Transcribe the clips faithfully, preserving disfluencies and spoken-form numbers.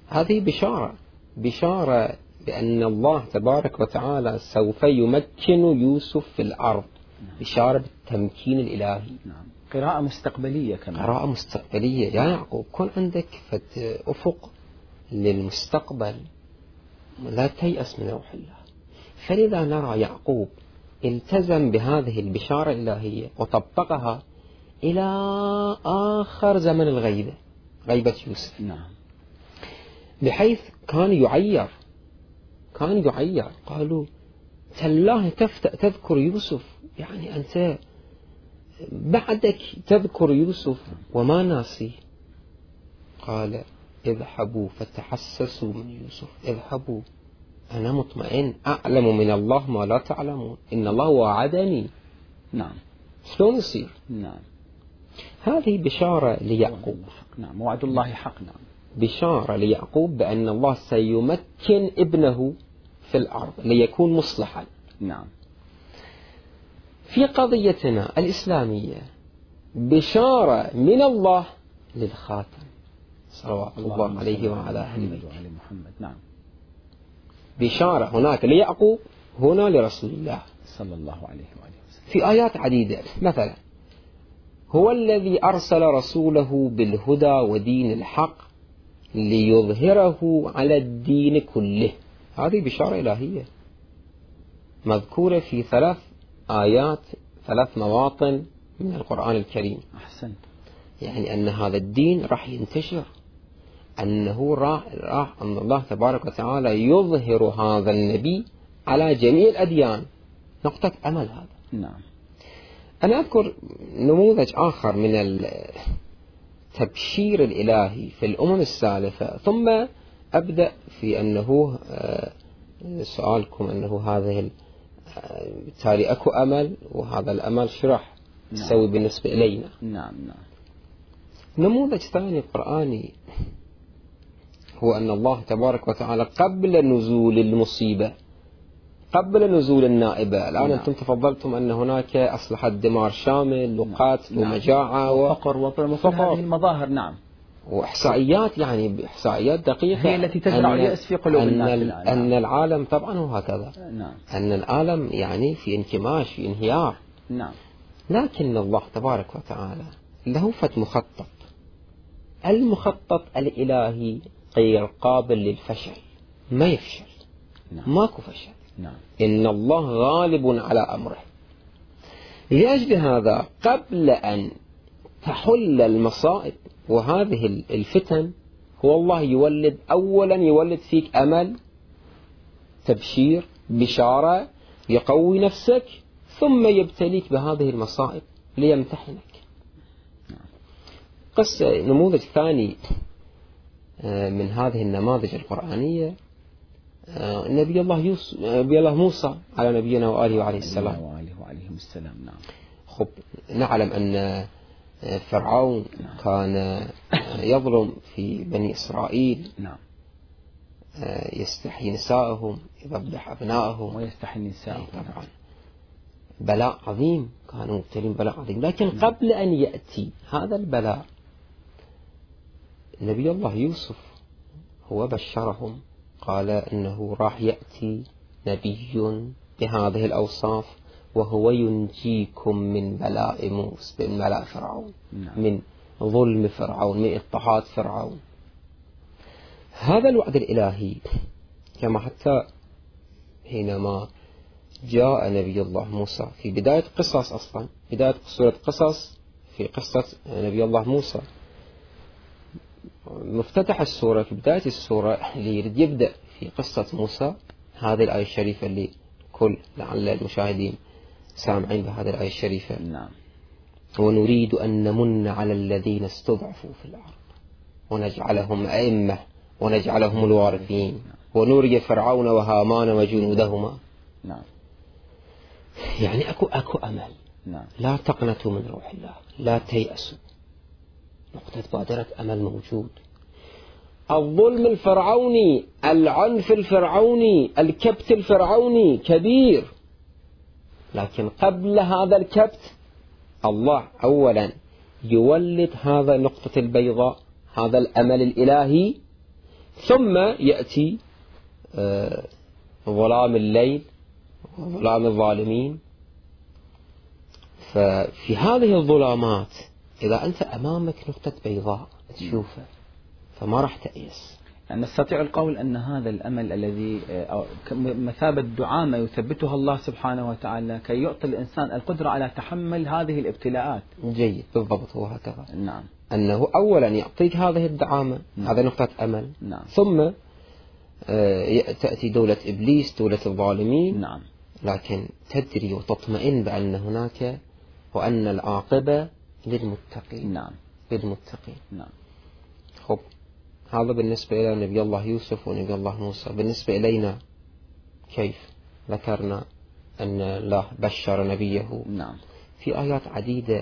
هذه بشارة بشارة بأن الله تبارك وتعالى سوف يمكن يوسف في الأرض، بشارة بالتمكين الإلهي. نعم. قراءة مستقبلية كمان. قراءة مستقبلية يا يعقوب، كن عندك فت أفق للمستقبل، لا تيأس من روح الله. فلذا نرى يعقوب التزم بهذه البشارة الإلهية وطبقها إلى آخر زمن الغيبة، غيبة يوسف. نعم. بحيث كان يعير كان يعير قالوا تالله تفتأ تذكر يوسف، يعني أنت بعدك تذكر يوسف وما ناسي. قال اذهبوا فتحسسوا من يوسف، اذهبوا أنا مطمئن، أعلم من الله ما لا تعلمون، إن الله وعدني. نعم. شلون يصير؟ نعم. هذه بشارة ليعقوب. نعم. وعد الله حق. نعم. بشارة ليعقوب بأن الله سيمكن ابنه في الأرض ليكون مصلحا. نعم. في قضيتنا الإسلامية بشارة من الله للخاتم صلوات الله عليه وعلى أهل محمد. نعم. بشارة هناك ليعقوب، هنا لرسول الله صلى الله عليه وآله وسلم في آيات عديدة. مثلا هو الذي أرسل رسوله بالهدى ودين الحق ليظهره على الدين كله. هذه بشارة إلهية مذكورة في ثلاث آيات، ثلاث مواطن من القرآن الكريم. أحسن. يعني أن هذا الدين راح ينتشر، أنه راح, راح أن الله تبارك وتعالى يظهر هذا النبي على جميع الأديان. نقطة أمل هذا. نعم. أنا أذكر نموذج آخر من التبشير الإلهي في الأمم السالفة، ثم أبدأ في أنه سؤالكم أنه هذه بالتالي أكو أمل، وهذا الأمل شرح يسوي نعم. بالنسبة إلينا. نعم نعم. نموذج ثاني قرآني هو أن الله تبارك وتعالى قبل نزول المصيبة، قبل نزول النائبة، الآن نعم. أنتم تفضلتم أن هناك أصلحة دمار شامل وقتل نعم. ومجاعة وفقر وفقر هذه المظاهر. نعم. وإحصائيات، يعني بإحصائيات دقيقة هي التي تزرع اليأس في قلوب أن الناس. نعم. أن العالم طبعا هو هكذا. نعم. أن العالم يعني في انكماش، في انهيار. نعم. لكن الله تبارك وتعالى له فت مخطط، المخطط الإلهي غير قابل للفشل، ما يفشل. نعم. ماكو فشل. نعم. إن الله غالب على أمره. لأجل هذا قبل أن تحل المصائب وهذه الفتن، هو الله يولد أولا يولد فيك أمل، تبشير، بشارة، يقوي نفسك، ثم يبتليك بهذه المصائب ليمتحنك. قصة نموذج ثاني من هذه النماذج القرآنية نبي الله يوسف، نبي الله موسى على نبينا وآله وعليه السلام. وآله وعليهم السلام. نعم. خب نعلم أن فرعون نعم. كان يظلم في بني إسرائيل. نعم. يستحيي نسائهم، يذبح أبنائهم ويستحيي نسائهم. طبعا بلاء عظيم، كانوا مبتلين بلاء عظيم. لكن قبل أن يأتي هذا البلاء نبي الله يوسف هو بشرهم، قال إنه راح يأتي نبي بهذه الأوصاف وهو ينجيكم من بلاء موسى، من بلاء فرعون. نعم. من ظلم فرعون، من اضطهاد فرعون. هذا الوعد الإلهي كما حتى حينما جاء نبي الله موسى في بداية قصص، أصلا بداية سورة قصص في قصة نبي الله موسى، مفتتح السورة في بداية السورة اللي يريد يبدأ في قصة موسى هذه الآية الشريفة اللي كل لعل المشاهدين سامعين بهذه الآية الشريفة. نعم. ونريد أن نمن على الذين استضعفوا في الأرض ونجعلهم أئمة ونجعلهم الوارثين. نعم. ونري فرعون وهامان وجنودهما. نعم. يعني أكو أكو أمل. نعم. لا تقنطوا من روح الله، لا تيأسوا، نقطة بادرة أمل موجود. الظلم الفرعوني، العنف الفرعوني، الكبت الفرعوني كبير، لكن قبل هذا الكبت الله أولا يولد هذا النقطة البيضاء، هذا الأمل الإلهي، ثم يأتي ظلام الليل وظلام الظالمين. ففي هذه الظلامات إذا أنت أمامك نقطة بيضاء تشوفه فما راح تأيس. يعني نستطيع القول أن هذا الأمل الذي مثابة دعامة يثبتها الله سبحانه وتعالى كي يعطي الإنسان القدرة على تحمل هذه الابتلاءات. جيد، بالضبط، هو هكذا. نعم. أنه أولا يعطيك هذه الدعامة، نعم. هذا نقطة أمل. نعم. ثم تأتي دولة إبليس، دولة الظالمين. نعم. لكن تدري وتطمئن بأن هناك وأن العاقبة للمتقين. نعم. للمتقين. نعم. خب، هذا بالنسبة إلى نبي الله يوسف ونبي الله موسى. بالنسبة إلينا كيف؟ ذكرنا أن الله بشر نبيه. نعم. في آيات عديدة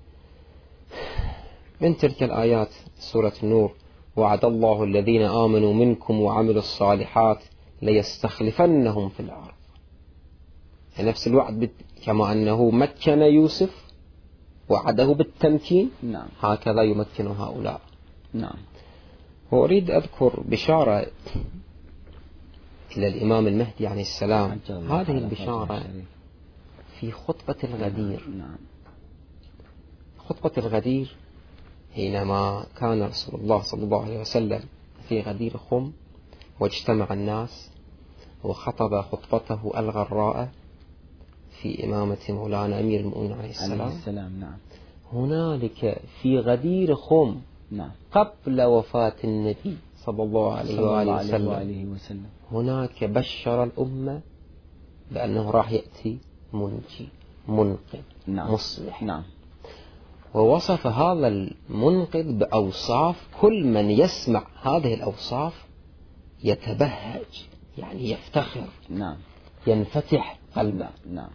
من تلك الآيات سورة النور: وعد الله الذين آمنوا منكم وعملوا الصالحات ليستخلفنهم في الأرض. نفس الوعد كما أنه مكن يوسف وعده بالتمكين. نعم. هكذا يمكن هؤلاء. نعم. وأريد أذكر بشارة إلى الإمام المهدي عليه السلام. هذه البشارة في خطبة الغدير. نعم. خطبة الغدير حينما كان رسول الله صلى الله عليه وسلم في غدير خم واجتمع الناس وخطب خطبته الغراء في إمامة مولانا أمير المؤمنين عليه السلام. عليه السلام. نعم. هنالك في غدير خم نعم. قبل وفاة النبي صلى الله عليه وآله وسلم. وآله وسلم هناك بشر الأمة بأنه راح يأتي منجي منقذ. نعم. مصلح. نعم. ووصف هذا المنقذ بأوصاف كل من يسمع هذه الأوصاف يتبهج، يعني يفتخر. نعم. ينفتح قلبه. نعم.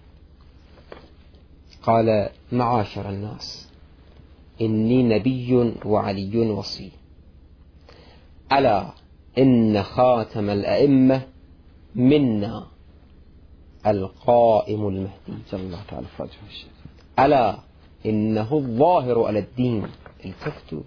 قال: معاشر الناس، إني نبي وعلي وصي، ألا إن خاتم الأئمة منا القائم المهدي. صلى الله تعالى فاجه الشيخ. ألا إنه الظاهر على الدين. التفتوا.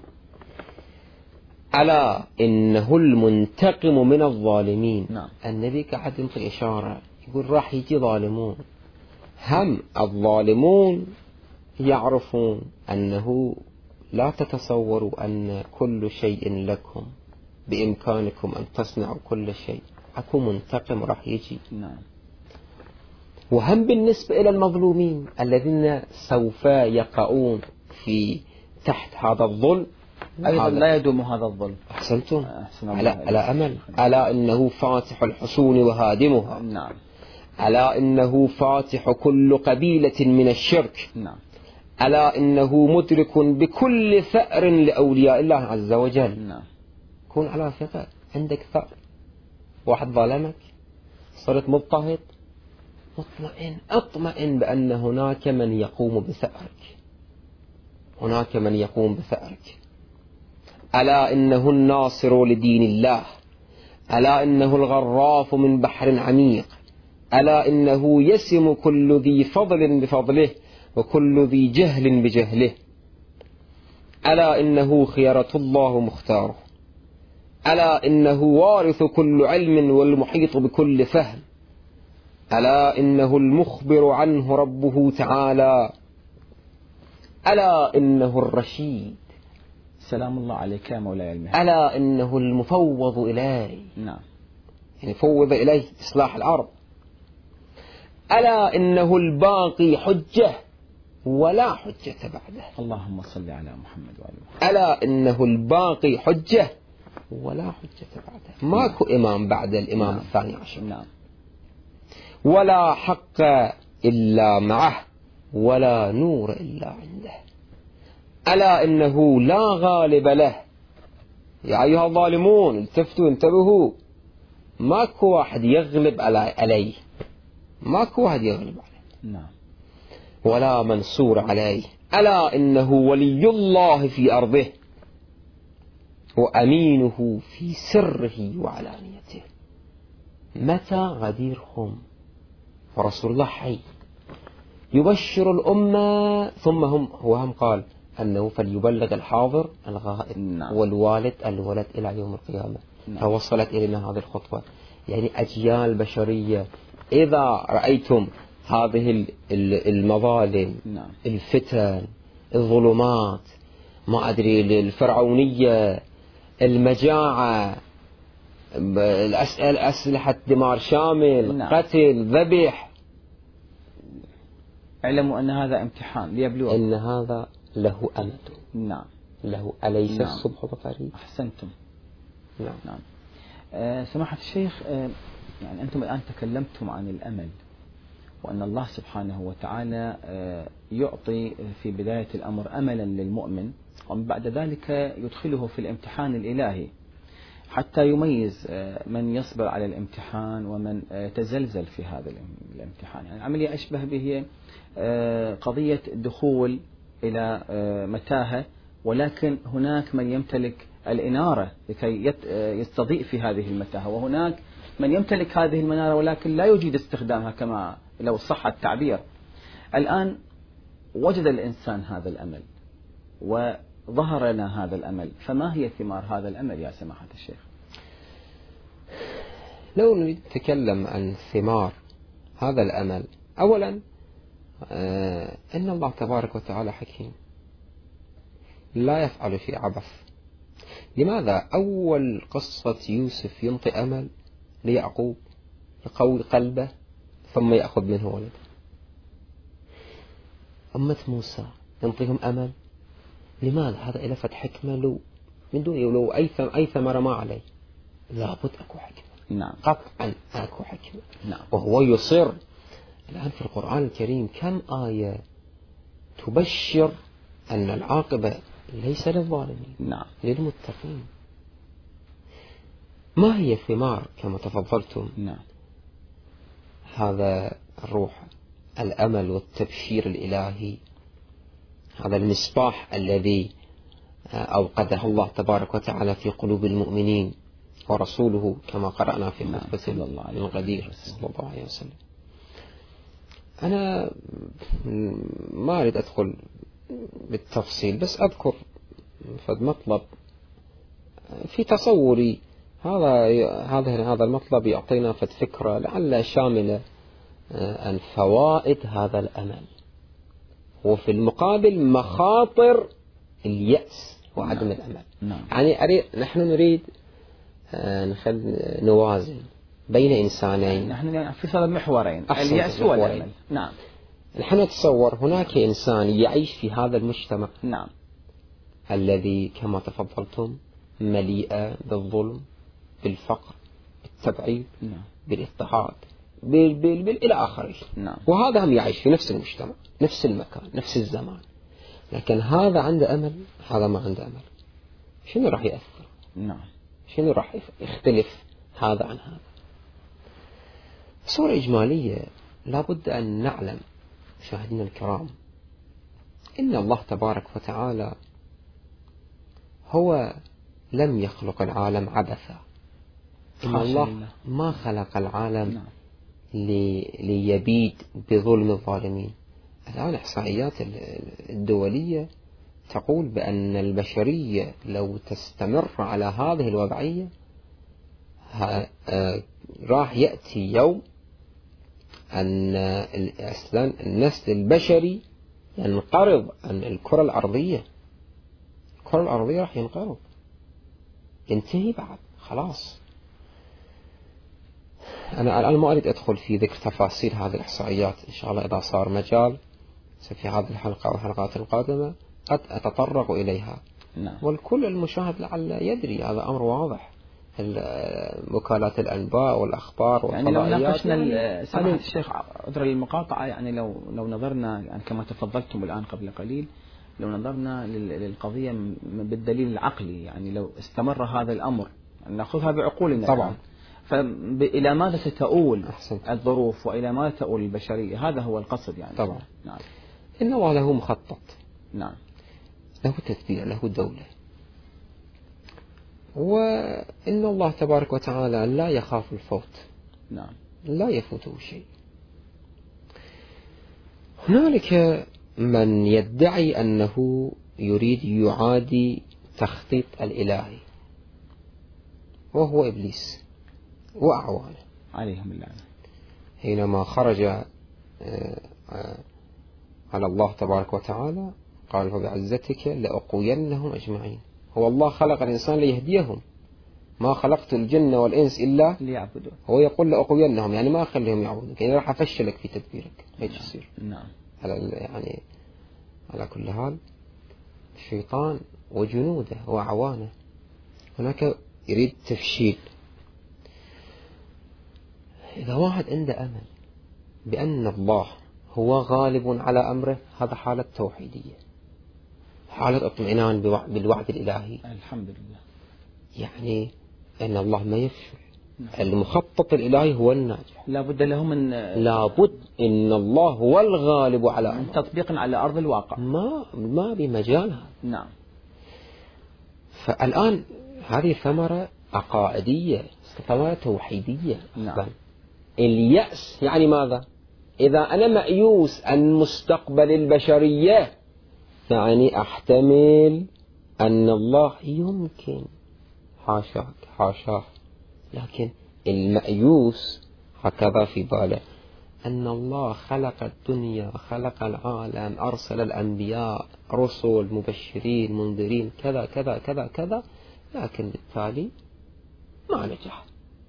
ألا إنه المنتقم من الظالمين. نعم. النبي قاعد ينطي إشارة يقول راح يجي ظالمون. هم الظالمون يعرفون أنه لا تتصوروا أن كل شيء لكم، بإمكانكم أن تصنعوا كل شيء. أكو منتقم راح يجي. نعم. وهم بالنسبة إلى المظلومين الذين سوف يقعون في تحت هذا الظلم، أيضا لا يدوم هذا الظلم. أحسنتم. على على أمل. ألا إنه فاتح الحصون وهادمها. نعم. ألا إنه فاتح كل قبيلة من الشرك. نعم. ألا إنه مدرك بكل ثأر لأولياء الله عز وجل. نعم. كون على ثقة. عندك ثأر، واحد ظلمك، صرت مضطهد، مطمئن اطمئن بأن هناك من يقوم بثأرك، هناك من يقوم بثأرك. ألا إنه الناصر لدين الله. ألا إنه الغراف من بحر عميق. ألا إنه يسم كل ذي فضل بفضله وكل ذي جهل بجهله. ألا إنه خيرة الله مختاره. ألا إنه وارث كل علم والمحيط بكل فهم. ألا إنه المخبر عنه ربه تعالى. ألا إنه الرشيد. سلام الله عليك يا مولاي المهدي. ألا إنه المفوض إليه. نعم. يعني فوض إليه إصلاح الأرض. ألا إنه الباقي حجة ولا حجة بعده. اللهم صل على محمد وعلى محمد. ألا إنه الباقي حجة ولا حجة بعده. ماكو إمام بعد الإمام نعم. الثاني عشر. نعم. ولا حق إلا معه ولا نور إلا عنده. ألا إنه لا غالب له. يا أيها الظالمون التفتوا انتبهوا، ماكو واحد يغلب عليه، ماكو واحد يغلب عليه. نعم. ولا منصور عليه. ألا إنه ولي الله في أرضه وأمينه في سره وعلانيته. متى غدير خم ورسول الله حي يبشر الأمة، ثم هم هو هم قال: أنه فليبلغ الحاضر الغائب، نعم. والوالد الولد إلى يوم القيامة. نعم. فوصلت إلينا هذه الخطوة، يعني أجيال بشرية. إذا رأيتم هذه المظالم، نعم. الفتن، الظلمات، ما أدري، الفرعونية، المجاعة، الأسئلة، أسلحة دمار شامل، نعم. قتل، ذبح، اعلموا أن هذا امتحان ليبلوكم، إن هذا له أمد. نعم. له أليس نعم. الصبح بقريب؟ أحسنتم. نعم. نعم. أه سماحة الشيخ، أه يعني أنتم الآن تكلمتم عن الأمل، وأن الله سبحانه وتعالى أه يعطي في بداية الأمر أملا للمؤمن، ومن بعد ذلك يدخله في الامتحان الإلهي حتى يميز أه من يصبر على الامتحان ومن أه يتزلزل في هذا الامتحان. يعني عملية أشبه به أه قضية الدخول إلى أه متاهة، ولكن هناك من يمتلك الإنارة لكي يستضيء في هذه المتاهة، وهناك من يمتلك هذه المنارة ولكن لا يجيد استخدامها كما لو صح التعبير. الآن وجد الإنسان هذا الأمل وظهر لنا هذا الأمل، فما هي ثمار هذا الأمل يا سماحة الشيخ؟ لو نتكلم عن ثمار هذا الأمل، أولا آه إن الله تبارك وتعالى حكيم لا يفعل في عبث. لماذا أول قصة يوسف ينطي أمل ليعقوب يقوي قلبه ثم يأخذ منه ولده؟ أمة موسى ينطيهم أمل، لماذا؟ هذا إلى فتح حكمة، لو من دون لو أي أي ثمرة ما عليه، لابد أكو حكمة. نعم. قطعا أكو حكمة. نعم. وهو يصر. الآن في القرآن الكريم كم آية تبشر أن العاقبة ليس للظالمين، نعم، للمتقين. ما هي ثمار كما تفضلتم؟ نعم. هذا الروح، الأمل والتبشير الإلهي، هذا المصباح الذي أوقده الله تبارك وتعالى في قلوب المؤمنين، ورسوله كما قرأنا في خطبة القدير صلى الله عليه وسلم. أنا ما أريد أدخل بالتفصيل، بس أذكر فد مطلب في تصوري. هذا هذا هذا المطلب يعطينا فد فكرة لعل شاملة عن فوائد هذا الأمل، وفي المقابل مخاطر اليأس وعدم نعم. الأمل. نعم. يعني أريد نحن نريد نخل نوازن بين إنسانين. نحن في صدد محورين، اليأس والأمل. نعم. نحن نتصور هناك إنسان يعيش في هذا المجتمع، نعم، الذي كما تفضلتم مليئة بالظلم، بالفقر، بالتبعيد، نعم، بالاضطهاد، بال بال بال إلى آخره. نعم. وهذا هم يعيش في نفس المجتمع، نفس المكان، نفس الزمان، لكن هذا عنده أمل، هذا ما عنده أمل. شنو راح يأثر؟ نعم. شنو راح يختلف هذا عن هذا؟ بصورة إجمالية لابد أن نعلم مشاهدينا الكرام إن الله تبارك وتعالى هو لم يخلق العالم عبثا. إن الله ما خلق العالم نعم. لي ليبيد بظلم الظالمين. الآن إحصائيات الدولية تقول بأن البشرية لو تستمر على هذه الوضعية راح يأتي يوم أن النسل البشري ينقرض عن الكرة الأرضية. الكرة الأرضية راح ينقرض، ينتهي بعد خلاص. أنا الآن ما أريد أدخل في ذكر تفاصيل هذه الإحصائيات، إن شاء الله إذا صار مجال في هذه الحلقة أو الحلقات القادمة قد أتطرق إليها. نعم. والكل المشاهد لعل يدري هذا أمر واضح. وكالات الأنباء والأخبار والفضائيات، يعني لو ناقشنا يعني سماحة الشيخ عذر المقاطعة، يعني لو لو نظرنا يعني كما تفضلتم الآن قبل قليل، لو نظرنا للقضية بالدليل العقلي، يعني لو استمر هذا الأمر نأخذها بعقولنا طبعا، فإلى ماذا ستؤول أحسنت. الظروف وإلى ماذا تؤول البشرية؟ هذا هو القصد يعني. طبعا. نعم. إن الله له مخطط. نعم. له تدبير، له دولة، وإن الله تبارك وتعالى لا يخاف الفوت. نعم. لا يفوته شيء. هنالك من يدعي أنه يريد يعادي تخطيط الإلهي، وهو إبليس وأعوانه عليهم اللعنة. حينما خرج على الله تبارك وتعالى قال فبعزتك لأقوينهم أجمعين. هو الله خلق الإنسان ليهديهم، ما خلقت الجن والإنس إلا ليعبدون. هو يقول لأقوينهم يعني ما أخليهم يعبدونك، يعني راح أفشلك في تدبيرك. هيك يصير. نعم. على يعني على كل حال الشيطان وجنوده وأعوانه هناك يريد تفشيل. إذا واحد عنده أمل بأن الله هو غالب على أمره، هذا حالة توحيدية، حالة اطمئنان بالوعد الإلهي. الحمد لله. يعني أن الله ما يفشل، المخطط الإلهي هو الناجح. لابد له من لابد إن الله هو الغالب على أمره، تطبيق على أرض الواقع، ما ما بمجال هذا. نعم. فالآن هذه ثمرة عقائدية، ثمرة توحيدية. نعم. اليأس يعني ماذا؟ إذا أنا مأيوس عن مستقبل البشرية يعني أحتمل أن الله يمكن، حاشاك حاشاه، لكن المأيوس هكذا في باله أن الله خلق الدنيا، خلق العالم، أرسل الأنبياء، رسل، مبشرين، منذرين، كذا كذا كذا كذا، لكن بالتالي ما نجح.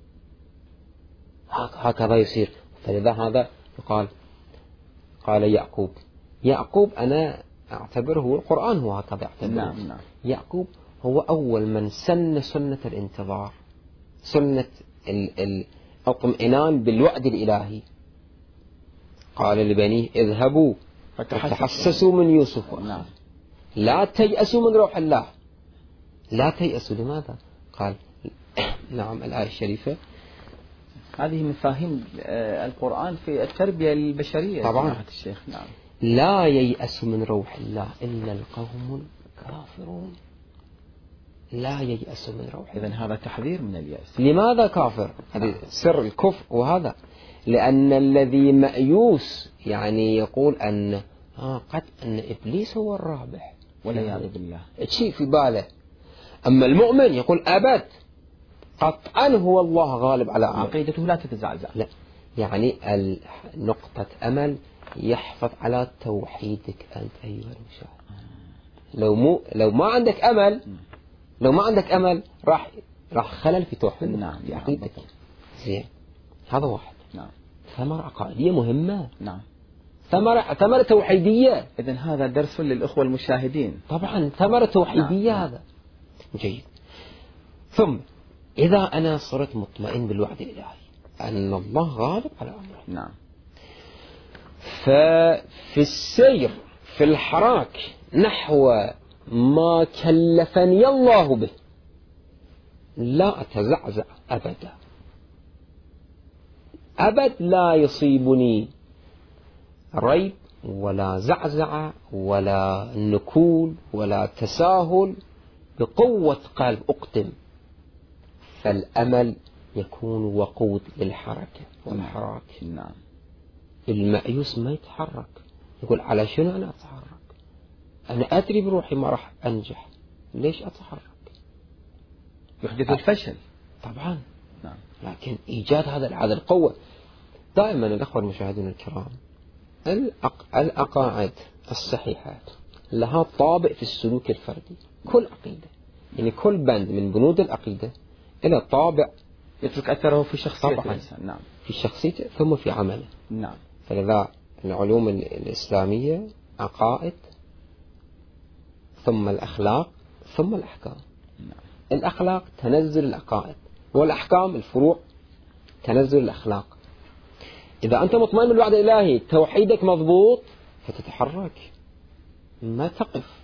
هكذا يصير. فلذا هذا يقال قال يعقوب. يعقوب أنا أعتبره القرآن هو هكذا يعتبره. نعم نعم. يعقوب هو أول من سن سنة الانتظار، سنة الاطمئنان بالوعد الإلهي. قال لبنيه اذهبوا فتحسسوا من يوسف. نعم. لا تيأسوا من روح الله. لا تيأسوا. لماذا؟ قال نعم الآية الشريفة هذه مفاهيم القرآن في التربية البشرية طبعا. الشيخ. نعم. لا ييأس من روح الله إلا القوم الكافرون. لا ييأس من روح الله. إذن هذا تحذير من اليأس. لماذا كافر؟ هذا سر الكفر. وهذا لأن الذي مأيوس يعني يقول أن آه قد أن إبليس هو الرابح والعياذ بالله، شيء في باله. أما المؤمن يقول أبد قطعا هو الله غالب على أمره، عقيدته لا تتزعزع. لا، يعني نقطة أمل يحفظ على توحيدك أنت أيها المشاهد. لو مو لو ما عندك أمل، لو ما عندك أمل راح راح خلل في توحيدك. نعم. في عقيدتك. زين، هذا واحد. نعم. ثمرة عقائدية مهمة. نعم. ثمرة ثمرة توحيدية. إذن هذا درس للأخوة المشاهدين. طبعا ثمرة توحيدية. نعم. هذا جيد. ثم إذا أنا صرت مطمئن بالوعد الإلهي أن الله غالب على أمره، نعم، ففي السير في الحراك نحو ما كلفني الله به لا أتزعزع أبدا. أبد لا يصيبني ريب ولا زعزعة ولا نكول ولا تساهل. بقوة قلب أقدم. فالأمل يكون وقود للحركة والحراك. نعم. المأيوس ما يتحرك، يقول على شنو أنا أتحرك؟ أنا أدري بروحي ما راح أنجح، ليش أتحرك؟ يحدث الفشل طبعا. نعم. لكن إيجاد هذا هذا القوة. دائما الأخوة المشاهدين الكرام، العقائد الصحيحة لها طابع في السلوك الفردي. كل عقيدة يعني كل بند من بنود العقيدة إلى طابع يترك أثره في شخصية الإنسان. نعم. في شخصيته ثم في عمله. نعم. فلذا العلوم الإسلامية عقائد ثم الأخلاق ثم الأحكام. نعم. الأخلاق تنزل العقائد، والأحكام الفروع تنزل الأخلاق. إذا أنت مطمئن بالوعد الإلهي توحيدك مضبوط فتتحرك ما تقف.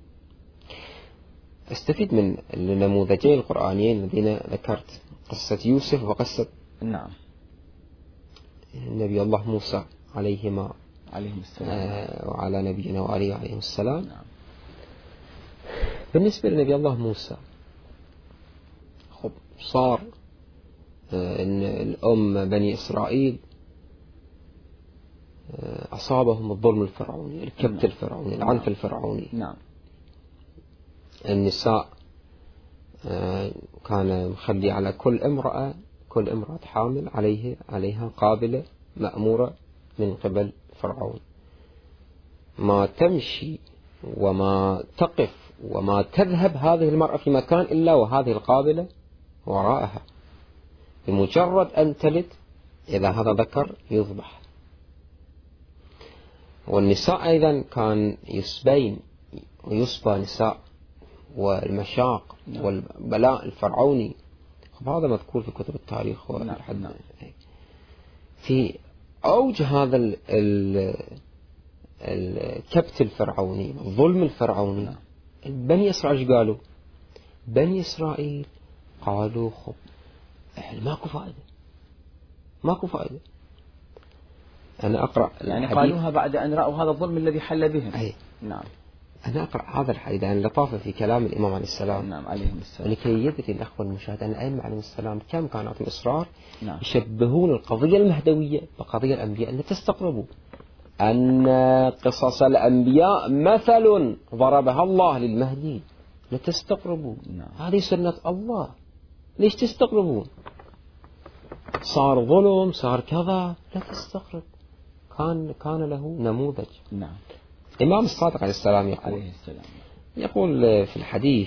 استفيد من النموذجين القرآنيين الذين ذكرت، قصة يوسف وقصة نعم نبي الله موسى عليهما عليهم السلام آه وعلى نبينا وعليه عليهم السلام. نعم. بالنسبة لنبي الله موسى، خب صار آه إن الأم بني إسرائيل آه أصابهم الظلم الفرعوني، الكبت الفرعوني، العنف الفرعوني. نعم. النساء كان مخلي على كل امرأة كل امرأة حامل عليه عليها قابلة مأمورة من قبل فرعون، ما تمشي وما تقف وما تذهب هذه المرأة في مكان إلا وهذه القابلة وراءها، بمجرد أن تلد إذا هذا ذكر يذبح. والنساء أيضا كان يسبين ويسبى نساء، والمشاق والبلاء الفرعوني هذا مذكور في كتب التاريخ والحد. في أوج هذا ال ال الكبت الفرعوني الظلم الفرعوني، بني إسرائيل قالوا بني إسرائيل قالوا خب ماكو فائدة ماكو فائدة. أنا أقرأ يعني قالوها بعد أن رأوا هذا الظلم الذي حل بهم. أي. نعم. أنا أقرأ هذا الحديث عن لطافة في كلام الإمام عليه السلام. نعم عليهم السلام. لكي يدري الأخوة المشاهدين أن الأئمة عليهم السلام كم كان عندهم إصرار. نعم. يشبهون القضية المهدوية بقضية الأنبياء. أن تستقربوا أن قصص الأنبياء مثل ضربها الله للمهدي، لا تستقربوا. نعم. هذه سنة الله، ليش تستقربون؟ صار ظلم صار كذا، لا تستقرب. كان كان له نموذج. نعم. الإمام الصادق عليه السلام يقول عليه السلام يقول في الحديث،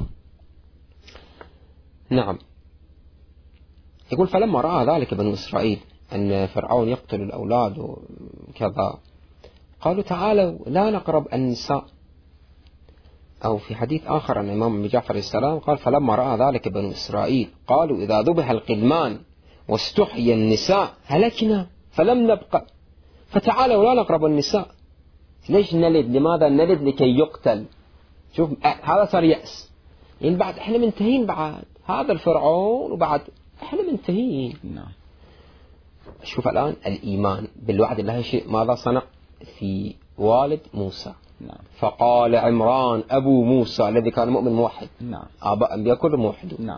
نعم، يقول فلما رأى ذلك بنو إسرائيل أن فرعون يقتل الأولاد وكذا قالوا تعالوا لا نقرب النساء. أو في حديث آخر عن الإمام أبي جعفر عليه السلام قال فلما رأى ذلك بنو إسرائيل قالوا إذا ذبح القدمان واستحيي النساء هلكنا فلم نبقى، فتعالوا لا نقرب النساء. ليش نلد؟ لماذا نلد؟ لكي يقتل. شوف هذا صار يأس، يعني بعد احنا منتهين، بعد هذا الفرعون وبعد احنا منتهين. نعم. شوف الآن الإيمان بالوعد الله شيء ماذا صنع في والد موسى. نعم. فقال عمران أبو موسى الذي كان مؤمن موحد. نعم. آباء أنبياء كلهم موحدون. نعم.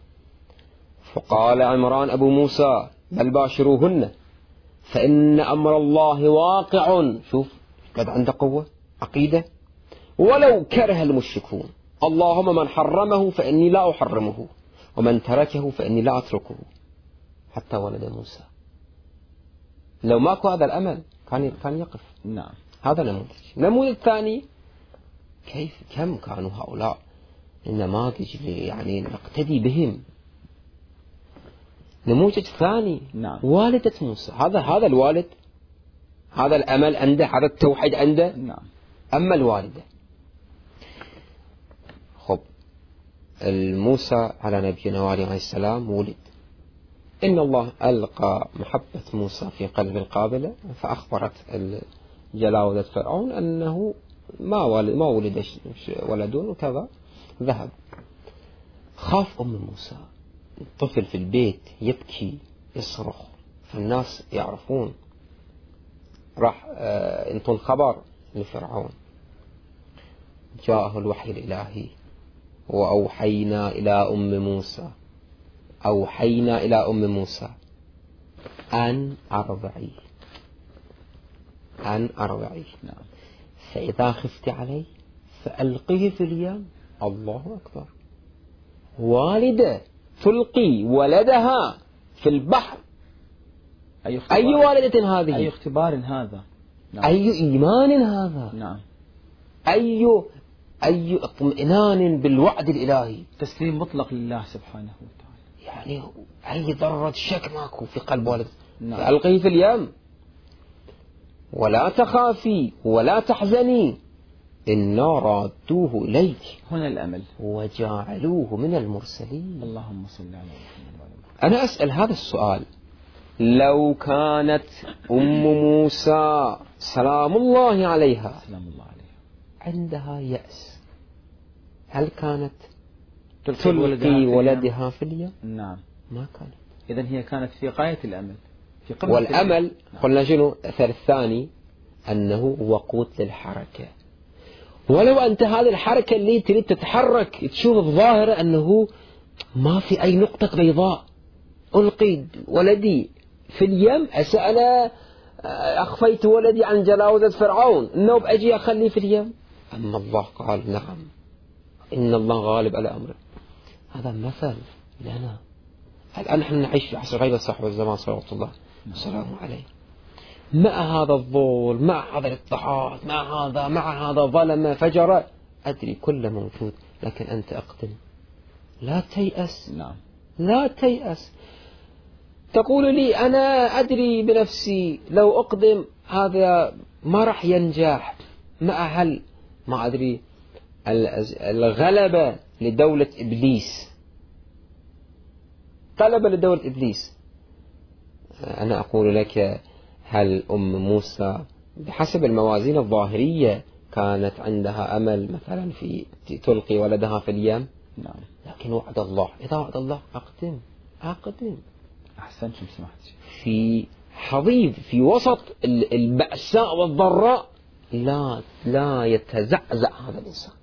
فقال عمران أبو موسى بل باشروهن فإن أمر الله واقع. شوف قد عنده قوة عقيدة، ولو كره المشركون اللهم من حرمه فإني لا أحرمه ومن تركه فإني لا أتركه. حتى ولد موسى لو ماكو هذا الأمل كان كان يقف. نعم. هذا نموذج. نموذج الثاني كيف كم كانوا هؤلاء النماذج يعني نقتدي بهم. نموذج ثاني. نعم. والدة موسى، هذا هذا الوالد، هذا الأمل عنده، هذا التوحيد عنده. نعم. أما الوالدة خب الموسى على نبينا وعليه عليه السلام ولد، إن الله ألقى محبة موسى في قلب القابلة فأخبرت جلاوذة فرعون أنه ما ولد ما ولد ولد وكذا. ذهب خاف أم موسى، الطفل في البيت يبكي يصرخ فالناس يعرفون، راح ينطون خبر لفرعون، جاءه الوحي الإلهي وأوحينا إلى أم موسى أوحينا إلى أم موسى أن أرضعيه أن أرضعيه نعم. فإذا خفت عليه فألقيه في اليم. الله أكبر. والدة تلقي ولدها في البحر. أي, أي والدة هذه؟ أي اختبار هذا؟ نعم. أي إيمان هذا؟ نعم. أي أي اطمئنان بالوعد الإلهي، تسليم مطلق لله سبحانه وتعالى. يعني أي ذرة شك ماكو في قلب والد. نعم. فألقيه في اليم ولا تخافي ولا تحزني إنا رادوه إليك هنا الأمل وجعلوه من المرسلين. اللهم صل على محمد. أنا أسأل هذا السؤال، لو كانت أم موسى سلام الله عليها سلام الله عليها عندها يأس، هل كانت تلقي تلقي ولدها في اليم؟ نعم. ما كانت. إذن هي كانت في غاية الأمل، في قمة والأمل. قلنا شنو الأثر الثاني؟ أنه وقود للحركة. ولو أنت هذه الحركة اللي تريد تتحرك تشوف الظاهرة أنه ما في أي نقطة بيضاء، ألقي ولدي في اليم، أنا أخفيت ولدي عن جلاوذة فرعون، إنه بأجي أخليه في اليم. أما الله قال نعم إن الله غالب على أمره. هذا مثل لنا. الآن نحن نعيش في عصر غيبة صاحب الزمان صلوات الله وسلامه عليه، مع هذا الظلم، مع هذا الاضطهاد، مع هذا مع هذا ظلم فجر، أدري كله موجود، لكن أنت أقدم، لا تيأس. نعم. لا تيأس. تقول لي أنا أدري بنفسي لو أقدم هذا ما راح ينجح، مع هل ما أدري الغلبة لدولة إبليس، غلبة لدولة إبليس. أنا أقول لك، هل أم موسى بحسب الموازين الظاهرية كانت عندها أمل مثلا في تلقي ولدها في اليم؟ نعم. لكن وعد الله، إذا وعد الله أقدم أقدم. أحسنتم سمحت. في حضيض في وسط البأساء والضراء لا لا يتزعزع هذا الإنسان.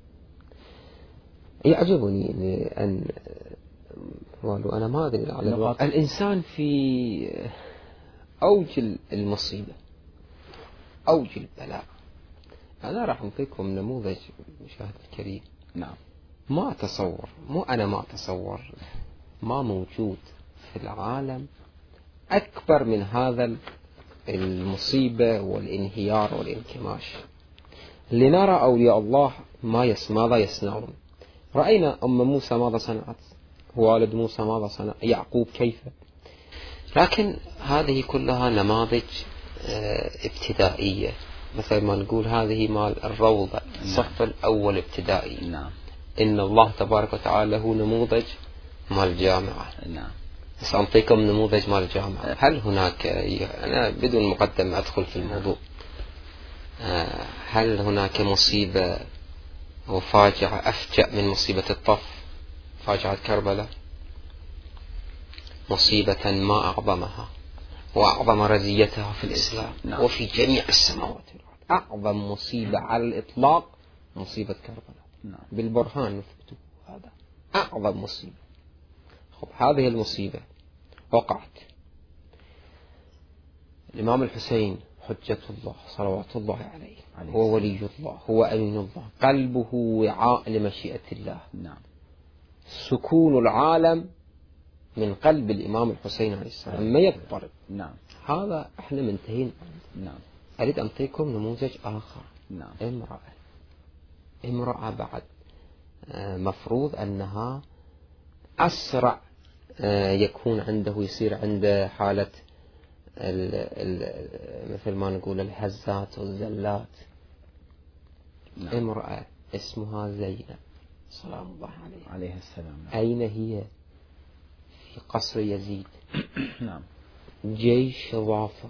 يعجبني أن والله أنا ما أدري على الواقع الإنسان في أوج المصيبة، أوج البلاء. أنا راح أعطيكم نموذج مشاهد الكريم. نعم. ما أتصور، مو أنا ما أتصور، ما موجود في العالم أكبر من هذا المصيبة والانهيار والانكماش. لنرى أولياء الله ما يس ماذا يصنعون. رأينا أم موسى ماذا صنعت، والد موسى ماذا صنع، يعقوب كيف. لكن هذه كلها نماذج ابتدائية، مثل ما نقول هذه مال الروضة، الصف الأول ابتدائي. نعم. إن الله تبارك وتعالى هو نموذج مال الجامعة. نعم. سأعطيكم نموذج مال الجامعة. هل هناك، أنا بدون مقدمة أدخل في الموضوع، هل هناك مصيبة وفاجعة أفجأ من مصيبة الطف، فاجعة كربلاء؟ مصيبة ما أعظمها وأعظم رزيتها في الإسلام. نعم. وفي جميع السماوات والأرض. أعظم مصيبة على الإطلاق مصيبة كربلاء. نعم. بالبرهان نثبت هذا أعظم مصيبة. خب هذه المصيبة وقعت. الإمام الحسين حجة الله صلوات الله عليه، هو ولي الله، هو أمين الله، قلبه وعاء لمشيئة الله. نعم. سكون العالم من قلب الإمام الحسين عليه السلام ما يضطرب. نعم. هذا احنا منتهين. نعم. أريد أعطيكم نموذج آخر. نعم. امرأة امرأة بعد مفروض أنها أسرع يكون عنده، يصير عنده حالة ال ال مثل ما نقول الهزات والزلات. نعم. امرأة اسمها زينب سلام الله عليها عليه السلام. نعم. أين هي؟ في قصر يزيد. نعم. جيش ظافر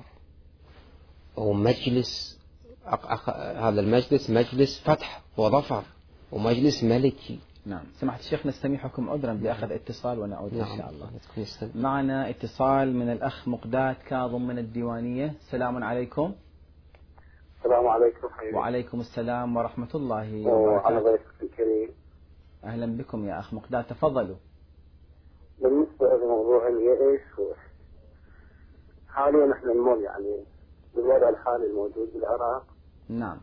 ومجلس أق... أق... هذا المجلس مجلس فتح وظفر ومجلس ملكي. نعم. سمحت الشيخ نستميحكم عذرا بأخذ اتصال ونعود. نعم. إن شاء الله. نعم. معنا اتصال من الأخ مقداد كاظم من الديوانية. السلام عليكم. السلام عليكم حبيبي. وعليكم السلام ورحمة الله وبركاته. على وبركاته. ضيفك الكريم. أهلا بكم يا أخ مقداد، تفضلوا. بالنسبة لموضوع اليأس، حاليا احنا نمر يعني بالوضع الحالي الموجود بالعراق. نعم.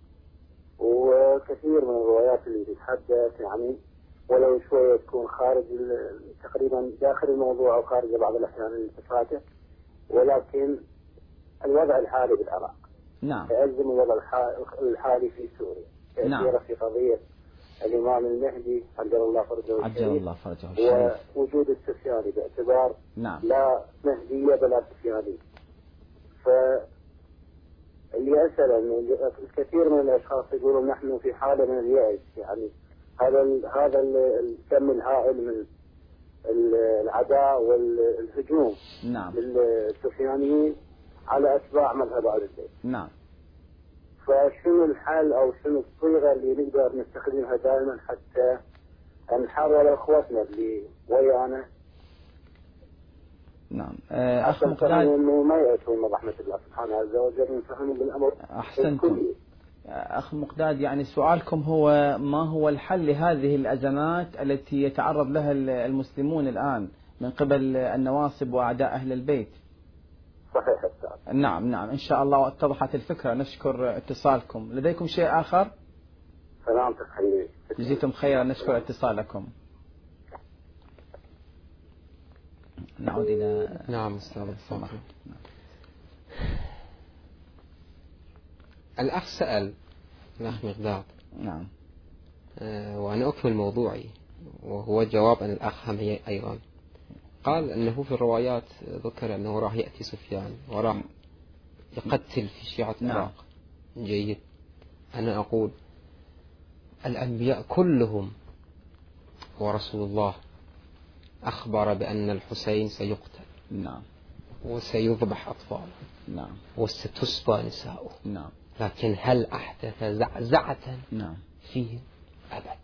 وكثير من الروايات اللي تتحدث يعني ولو شوية تكون خارج تقريبا داخل الموضوع أو خارج بعض الأحيان الالتفاتة، ولكن الوضع الحالي بالعراق نعم يأزم الوضع الحالي في سوريا. نعم. كثيرة في قضية الإمام المهدي عجل الله فرجه عجل الله فرجه الشريف، ووجود السفياني باعتبار نعم لا مهدية بلا سفياني. فاللي أسأل أنه الكثير من الأشخاص يقولون نحن في حالة من اليأس، يعني هذا ال هذا الكم الهائل من العداء والهجوم نعم للسفيانيين على أتباع مذهب آل البيت. نعم. فشنو الحل أو شنو الصيغة اللي نقدر نستخدمها دائما حتى نحرر إخوتنا اللي ويانا؟ نعم. أخ مقداد، إنه ما يأتون من رحمة الله سبحانه عز وجل، نفهمهم بالأمر. أحسنتم. أخ مقداد، يعني سؤالكم هو ما هو الحل لهذه الأزمات التي يتعرض لها المسلمون الآن من قبل النواصب وأعداء أهل البيت؟ صحيح أستاذ. نعم نعم، إن شاء الله اتضحت الفكرة. نشكر اتصالكم. لديكم شيء آخر؟ سلامتك حبيبي. جزيتم خيرا، نشكر اتصالكم. نعود إلى نعم أستاذ الصافي. الأخ سأل الأخ مقداد. نعم. آه وأنا أكمل موضوعي، وهو جواب عن الأخ هم أيضا. قال أنه في الروايات ذكر أنه راح يأتي سفيان وراح يقتل في شيعة العراق. نعم. جيد. أنا أقول الأنبياء كلهم ورسول الله أخبر بأن الحسين سيقتل. نعم. وسيذبح أطفاله. نعم. وستسبى نساؤه. نعم. لكن هل أحدث زعزعة نعم. فيه؟ أبد.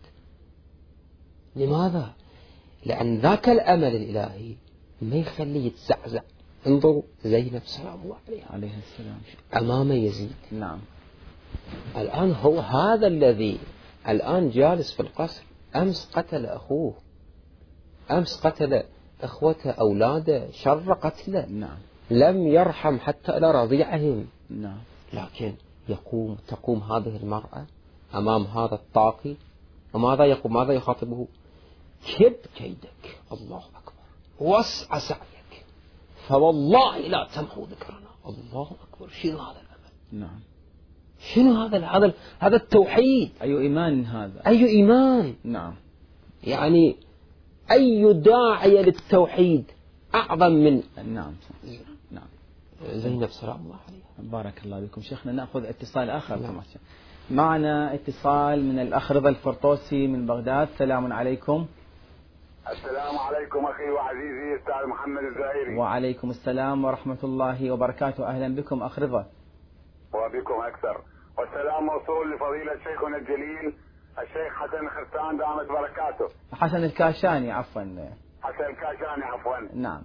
لماذا؟ لأن ذاك الأمل الإلهي ما يخليه يتزعزع. انظروا زينب سلام الله عليها عليه السلام أمام يزيد. نعم. الآن هو هذا الذي الآن جالس في القصر، أمس قتل أخوه، أمس قتل إخوته أولاده، شر قتله. نعم. لم يرحم حتى إلى رضيعهم. نعم. لكن يقوم تقوم هذه المرأة أمام هذا الطاغي، وماذا يقول؟ ماذا يخاطبه؟ كب كيدك، الله أكبر، واسع سعيك، فوالله لا تمحو ذكرنا. الله أكبر. شنو هذا الأمل؟ نعم. شنو هذا هذا هذا التوحيد؟ أي إيمان هذا؟ أي إيمان؟ نعم. يعني أي داعية للتوحيد أعظم من نعم. نعم. زينب سلام الله عليها. بارك الله بكم شيخنا. نأخذ اتصال آخر. نعم. معنا اتصال من الأخ رضا الفرطوسي من بغداد. سلام عليكم. السلام عليكم أخي وعزيزي أستاذ محمد الزهيري. وعليكم السلام ورحمة الله وبركاته. أهلا بكم أخ رضا. وبكم أكثر. والسلام موصول لفضيلة شيخنا الجليل الشيخ حسن الخرسان دامت بركاته. حسن الكاشاني عفوا. حسن الكاشاني عفوا. نعم.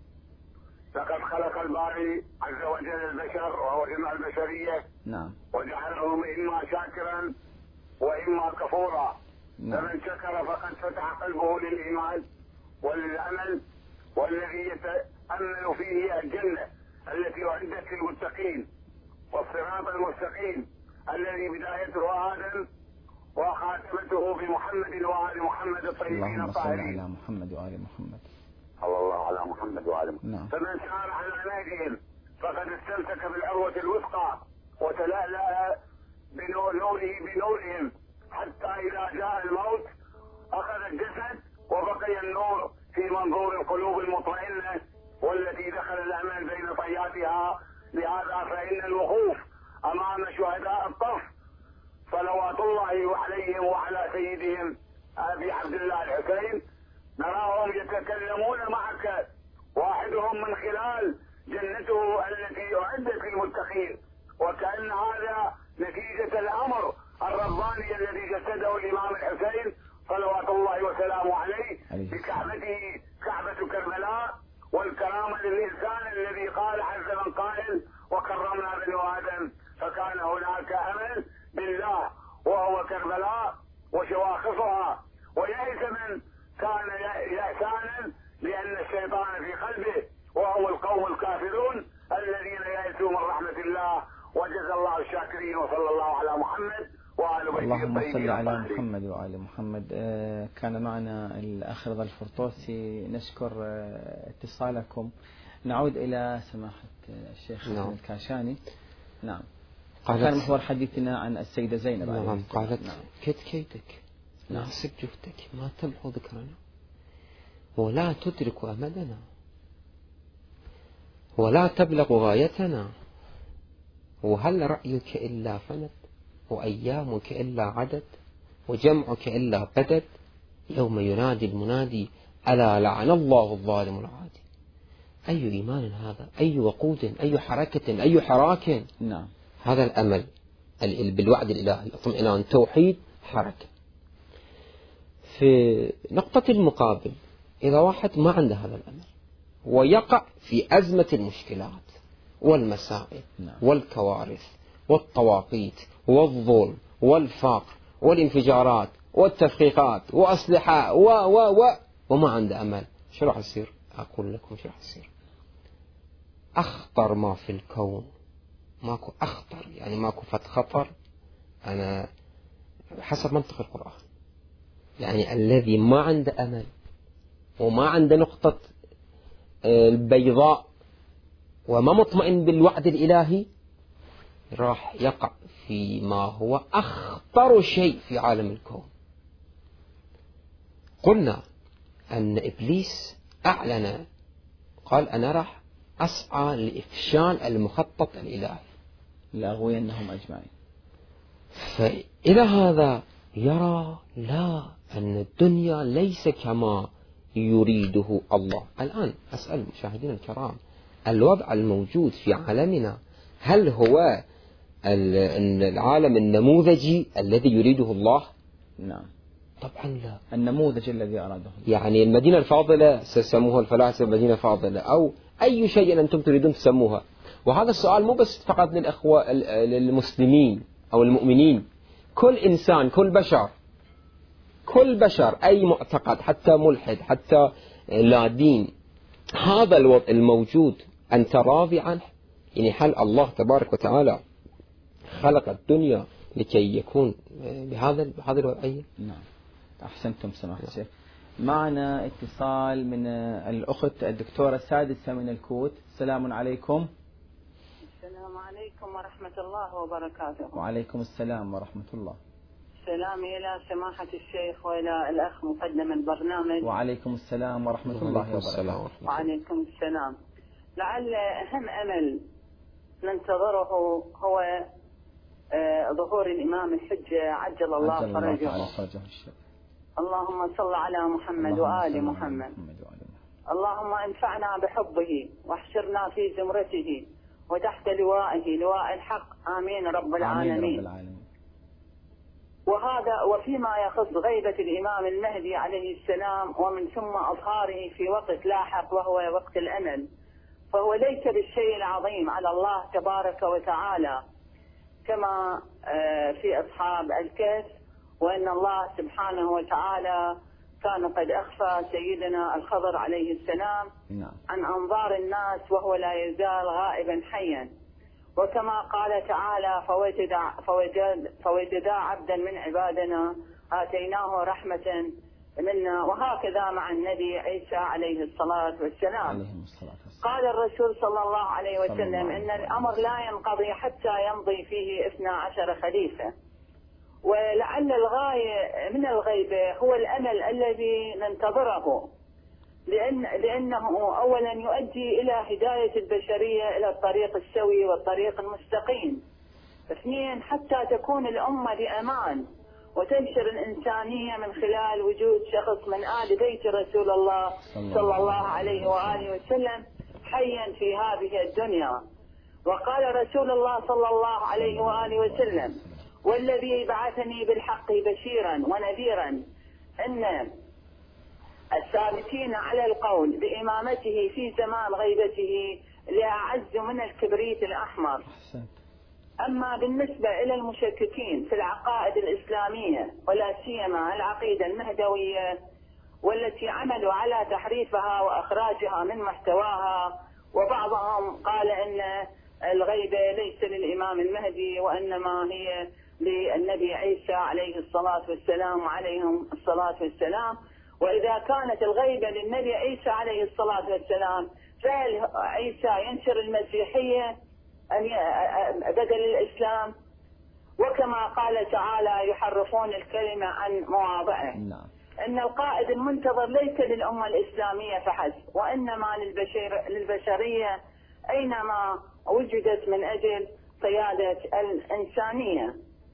لقد خلق الباري عز وجل البشر وهو جمع البشرية. نعم. وجعلهم إما شاكرا وإما كفورا. نعم. فمن شكر فقد فتح قلبه للإيمان وللأمل، والذي يتأمل فيه الجنة التي أعدت للمتقين، والصراط المستقيم الذي بدايته آدم وخاتمته بمحمد وآل محمد الطيبين الطاهرين. اللهم صل على محمد وآل محمد. صلى الله على محمد وآل محمد. نعم. فمن سار على نهجهم فقد استمسك بالعروة الوثقى وتلألأ بنوره بنورهم، حتى إذا جاء الموت أخذ الجسد وبقي النور في منظور القلوب المطمئنة والتي دخل الأمل بين طياتها. لهذا فإن الوقوف أمام شهداء الطف صلوات الله عليهم وعلى سيدهم أبي عبد الله الحسين نراهم يتكلمون معك، واحدهم من خلال جنته التي أعدت للمتقين، وكأن هذا نتيجة الأمر الرباني الذي جسده الإمام الحسين صلوات الله وسلامه عليه بكعبته كعبة كربلاء، والكرامة للإنسان الذي قال عز من قائل وكرمنا بنو آدم، فكان هناك أمل بالله وهو كربلاء وشواخصها، ويئس من كان يأسانا لأن الشيطان في قلبه، وهم القوم الكافرون الذين يئسوا من رحمة الله. وجزا الله الشاكرين، وصلى الله على محمد وآل بيته الطيبين. اللهم صل على محمد وآل محمد. آه كان معنا الأخ رضا الفرطوسي، نشكر آه اتصالكم. نعود إلى سماحة الشيخ حسن نعم. الكاشاني. نعم. قالت كان محور حديثنا عن السيدة زينب. نعم. قالت نعم. كد كيدك، ناسك جهدك، ما تمحو ذكرنا ولا تدرك أمدنا ولا تبلغ غايتنا، وهل رأيك إلا فند، وأيامك إلا عدد، وجمعك إلا بدد، يوم ينادي المنادي ألا لعن الله الظالم العادي. أي إيمان هذا؟ أي وقود، أي حركة، أي حراك. نعم. هذا الأمل بالوعد الإلهي، اطمئنان، توحيد، حركة. في نقطة المقابل إذا واحد ما عنده هذا الأمل ويقع في أزمة المشكلات والمسائل نعم. والكوارث والطواقيت والظلم والفقر والانفجارات والتفخيخات وأسلحة و و و وما عنده أمل، شو راح يصير؟ أقول لكم شو راح يصير. أخطر ما في الكون، ماكو أخطر، يعني ماكو فت خطر. أنا حسب منطق القرآن يعني الذي ما عنده أمل وما عنده نقطة البيضاء وما مطمئن بالوعد الإلهي راح يقع فيما هو أخطر شيء في عالم الكون. قلنا أن إبليس أعلن قال أنا راح أسعى لإفشال المخطط الإلهي لأغوينهم أجمعين. فإلى هذا يرى لا أن الدنيا ليس كما يريده الله. الآن أسأل مشاهدينا الكرام، الوضع الموجود في عالمنا هل هو العالم النموذجي الذي يريده الله؟ نعم طبعا لا. النموذج الذي أراده الله. يعني المدينة الفاضلة سسموها الفلاسفة مدينة فاضلة، أو أي شيء أنتم تريدون تسموها. وهذا السؤال مو بس فقط للأخوة للمسلمين أو المؤمنين، كل إنسان كل بشر كل بشر أي معتقد حتى ملحد حتى لا دين، هذا الوضع الموجود أنت راضي عنه؟ يعني هل الله تبارك وتعالى خلق الدنيا لكي يكون بهذا بهذه الوضعية؟ نعم أحسنتم سماحة الشيخ. معنا اتصال من الأخت الدكتورة السادسة من الكويت. السلام عليكم. السلام عليكم ورحمة الله وبركاته. وعليكم السلام ورحمة الله. سلامي إلى سماحة الشيخ وإلى الأخ مقدم البرنامج. وعليكم السلام ورحمة الله وبركاته. وعليكم السلام. لعل أهم أمل ننتظره هو ظهور الإمام الحجة عجل الله فرجه. اللهم صل على محمد وآل محمد. اللهم انفعنا بحبه واحشرنا في زمرته وتحت لوائه لواء الحق. آمين رب العالمين. وهذا وفيما يخص غيبة الإمام المهدي عليه السلام ومن ثم أظهاره في وقت لاحق وهو وقت الأمل، فهو ليس بالشيء العظيم على الله تبارك وتعالى كما في أصحاب الكهف، وأن الله سبحانه وتعالى كان قد أخفى سيدنا الخضر عليه السلام عن أنظار الناس وهو لا يزال غائبا حيا. وكما قال تعالى فوجد, فوجد, فوجد عبدا من عبادنا آتيناه رحمة منا. وهكذا مع النبي عيسى عليه الصلاة والسلام. قال الرسول صلى الله عليه وسلم إن الأمر لا ينقضي حتى يمضي فيه اثنا عشر خليفة. ولعل الغاية من الغيبة هو الأمل الذي ننتظره، لأن لأنه أولا يؤدي إلى هداية البشرية إلى الطريق السوي والطريق المستقيم. اثنين، حتى تكون الأمة بأمان وتنشر الإنسانية من خلال وجود شخص من آل بيت رسول الله صلى الله عليه وآله وسلم حيا في هذه الدنيا. وقال رسول الله صلى الله عليه وآله وسلم والذي بعثني بالحق بشيرا ونذيرا أن الثابتين على القول بإمامته في زمان غيبته لأعز من الكبريت الأحمر. أما بالنسبة إلى المشككين في العقائد الإسلامية ولا سيما العقيدة المهدوية والتي عملوا على تحريفها وإخراجها من محتواها، وبعضهم قال إن الغيبة ليس للإمام المهدي وإنما هي للنبي عيسى عليه الصلاة والسلام وعليهم الصلاة والسلام. وإذا كانت الغيبة للنبي عيسى عليه الصلاة والسلام فهل عيسى ينشر المسيحية بدل الإسلام؟ وكما قال تعالى يحرفون الكلمة عن مواضعه. إن القائد المنتظر ليس للأمة الإسلامية فحسب وإنما للبشر للبشرية أينما وجدت من أجل قيادة الإنسانية.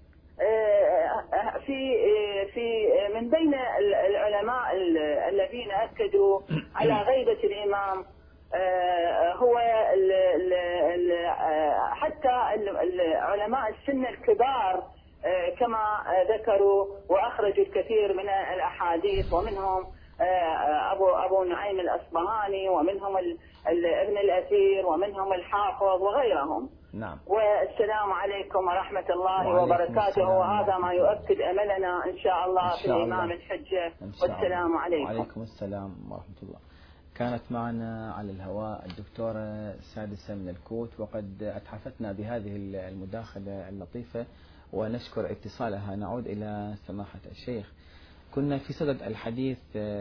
في في من بين العلماء الذين أكدوا على غيبة الإمام هو ال ال حتى علماء السنة الكبار كما ذكروا وأخرجوا الكثير من الأحاديث، ومنهم أبو أبو نعيم الأصبهاني ومنهم ابن الأثير ومنهم الحافظ وغيرهم. نعم. والسلام عليكم ورحمة الله وبركاته. وهذا ما يؤكد أملنا إن شاء الله في الإمام الحجة. والسلام عليكم. وعليكم السلام ورحمة الله. كانت معنا على الهواء الدكتورة السادسة من الكويت، وقد أتحفتنا بهذه المداخلة اللطيفة ونشكر اتصالها. نعود إلى سماحة الشيخ. كنا في صدد الحديث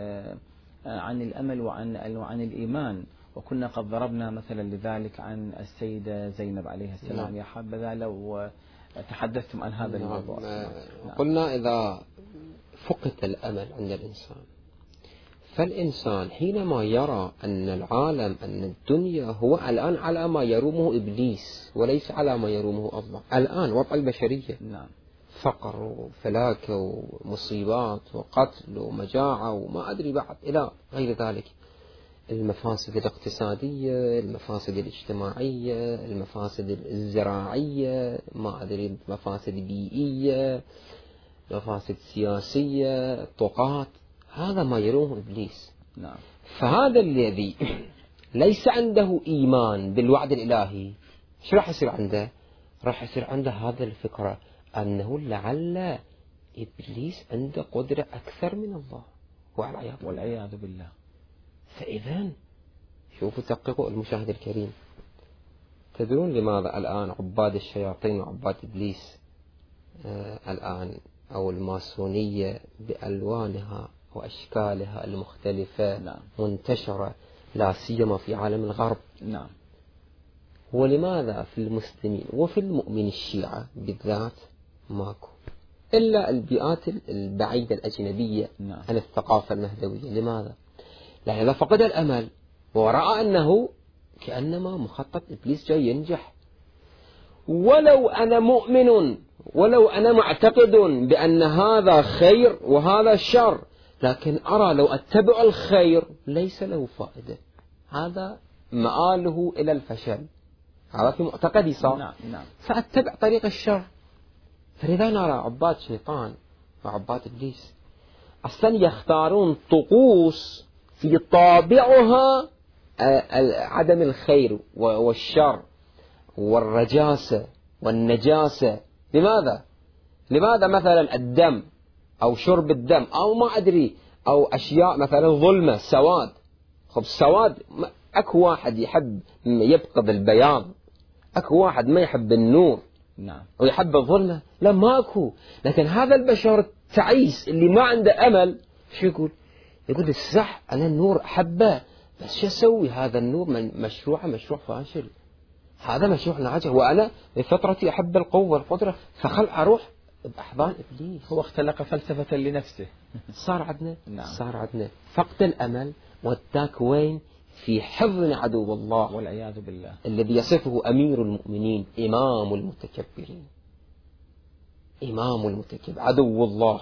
عن الأمل وعن وعن الإيمان، وكنا قد ضربنا مثلا لذلك عن السيدة زينب عليه السلام. نعم. يا حبذا لو تحدثتم عن هذا الموضوع. نعم. نعم. قلنا إذا فقد الأمل عند الإنسان، فالإنسان حينما يرى أن العالم أن الدنيا هو الآن على ما يرومه إبليس وليس على ما يرومه الله، الآن وضع البشرية نعم. فقر وفلاكة ومصيبات وقتل ومجاعة وما أدري بعد إلى غير ذلك، المفاسد الاقتصادية، المفاسد الاجتماعية، المفاسد الزراعية، ما أدري مفاسد بيئية، مفاسد سياسية، طغاة، هذا ما يروه إبليس نعم. فهذا الذي ليس عنده إيمان بالوعد الإلهي شو راح يصير عنده؟ راح يصير عنده هذا الفكرة أنه لعل إبليس عنده قدرة أكثر من الله والعياذ بالله. فإذا شوفوا تحققوا المشاهد الكريم، تدرون لماذا الآن عباد الشياطين وعباد إبليس آه الآن أو الماسونية بألوانها وأشكالها المختلفة نعم. منتشرة لا سيما في عالم الغرب نعم. ولماذا في المسلمين وفي المؤمن الشيعة بالذات ماكو إلا البيئات البعيدة الأجنبية نعم. عن الثقافة المهدوية؟ لماذا؟ لأن إذا فقد الأمل ورأى أنه كأنما مخطط إبليس جاي ينجح، ولو أنا مؤمن ولو أنا معتقد بأن هذا خير وهذا شر، لكن أرى لو أتبع الخير ليس له فائدة، هذا مآله إلى الفشل، هذا في معتقدي صار نعم. نعم. فأتبع طريق الشر. فلذا نرى عباد شيطان وعباد إبليس أصلا يختارون طقوس في طابعها عدم الخير والشر والرجاسة والنجاسة. لماذا؟ لماذا مثلا الدم أو شرب الدم أو ما أدري أو أشياء مثلا ظلمة سواد؟ خب سواد أكو واحد يحب يبقض البياض، أكو واحد ما يحب النور نعم. ويحب الظلمة، لا ماكو. لكن هذا البشر التعيس اللي ما عنده أمل شو يقول؟ يقول الصح أنا النور أحبه، بس شو أسوي؟ هذا النور من مشروع مشروع فاشل، هذا مشروع ناجح، وأنا بفطرتي أحب القوة والقدرة، فخل أروح بأحضان إبليس. هو اختلق فلسفة لنفسه. صار عندنا نعم. صار عندنا فقد الأمل، وداك وين؟ في حضن عدو الله والعياذ بالله الذي يصفه أمير المؤمنين إمام المتكبرين، إمام المتكبر عدو الله.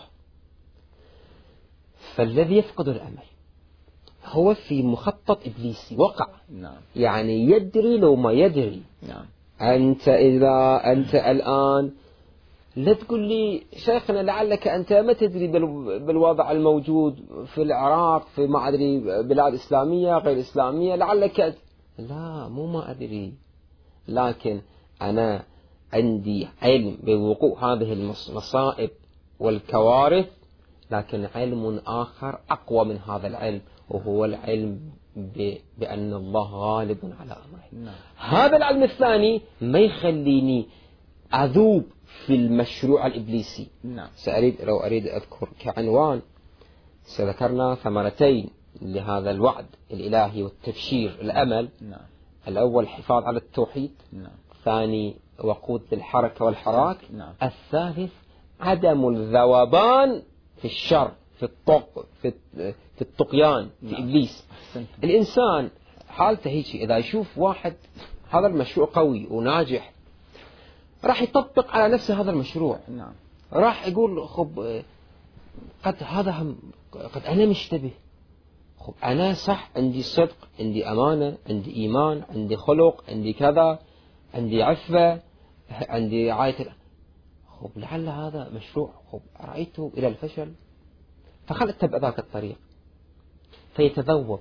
فالذي يفقد الأمل هو في مخطط إبليسي وقع نعم. يعني يدري لو ما يدري نعم. أنت إذا أنت الآن لا تقول لي شيخنا لعلك أنت ما تدري بالوضع الموجود في العراق في ما أدري بلاد إسلامية غير إسلامية، لعلك لا مو ما أدري، لكن أنا عندي علم بوقوع هذه المصائب والكوارث، لكن علم آخر أقوى من هذا العلم، وهو العلم بأن الله غالب على أمره نعم. هذا العلم الثاني ما يخليني أذوب في المشروع الإبليسي نعم. سأريد لو أريد أذكر كعنوان، سذكرنا ثمرتين لهذا الوعد الإلهي والتبشير الأمل نعم. الأول حفاظ على التوحيد نعم. الثاني وقود الحركة والحراك نعم. الثالث عدم الذوبان في الشر في الطق في في الطغيان في نعم. إبليس. الإنسان حالته هيك، إذا يشوف واحد هذا المشروع قوي وناجح راح يطبق على نفسه هذا المشروع نعم. راح يقول خب قد هذا هم قد أنا مشتبه، خب أنا صح عندي صدق عندي أمانة عندي إيمان عندي خلق عندي كذا عندي عفة عندي رعاية، خب لعل هذا مشروع خب رأيته إلى الفشل، فخل اتبع ذاك الطريق فيتذوب.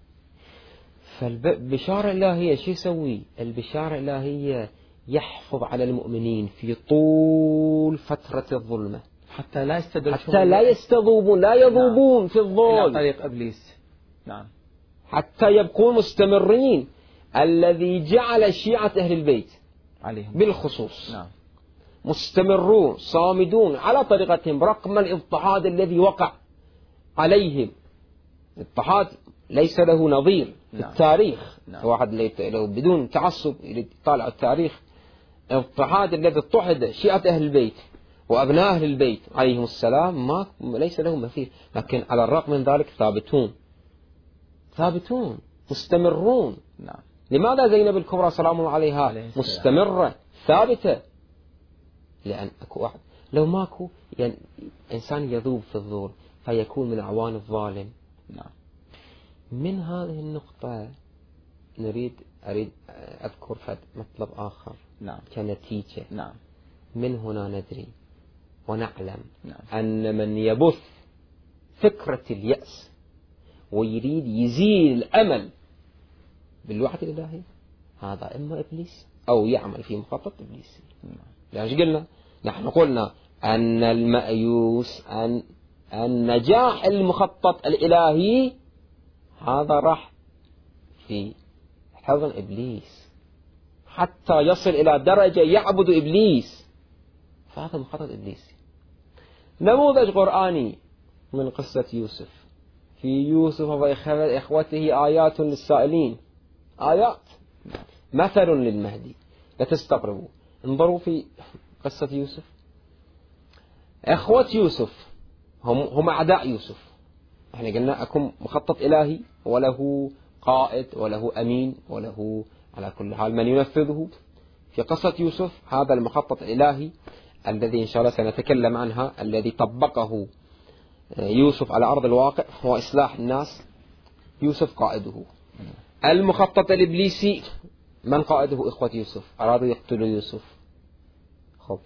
فالبشارة الإلهية شو يسوي؟ البشارة الإلهية يحفظ على المؤمنين في طول فترة الظلمة حتى لا حتى لا يستذوبون لا يذوبون نعم. في الظلم إلى طريق إبليس نعم. حتى يبقون مستمرين، الذي جعل شيعة أهل البيت عليهم بالخصوص نعم. مستمرون صامدون على طريقتهم رغم الاضطهاد الذي وقع عليهم. الاضطهاد ليس له نظير في نعم. التاريخ. نعم. واحد لو بدون تعصب يطالع التاريخ، الاضطهاد الذي اضطهد شيعة أهل البيت وأبناء أهل البيت عليهم السلام ما ليس لهم مثيل، لكن على الرغم من ذلك ثابتون ثابتون مستمرون. نعم. لماذا زينب الكبرى سلام الله عليها مستمرة ثابتة؟ لأن أكو واحد لو ماكو يعني إنسان يذوب في الظلم فيكون من أعوان الظالم. نعم. من هذه النقطة نريد أريد أذكر فد مطلب آخر. نعم. كنتيجة. نعم. من هنا ندري ونعلم نعم. أن من يبث فكرة اليأس ويريد يزيل الأمل بالوحي الإلهي هذا إما إبليس أو يعمل في مخطط إبليسي. ليش قلنا؟ نحن قلنا أن المأيوس أن النجاح المخطط الإلهي هذا راح في حضن إبليس حتى يصل إلى درجة يعبد إبليس، فهذا مخطط إبليسي. نموذج قرآني من قصة يوسف. في يوسف وإخوته آيات للسائلين، آيات مثل للمهدي لا تستقربوا. انظروا في قصة يوسف. إخوة يوسف هم, هم أعداء يوسف. احنا قلنا أكم مخطط إلهي وله قائد وله أمين وله على كل حال من ينفذه. في قصة يوسف هذا المخطط الإلهي الذي إن شاء الله سنتكلم عنها، الذي طبقه يوسف على أرض الواقع هو إصلاح الناس. يوسف قائده. المخطط الإبليسي من قائده؟ إخوة يوسف أرادوا يقتلوا يوسف. خب.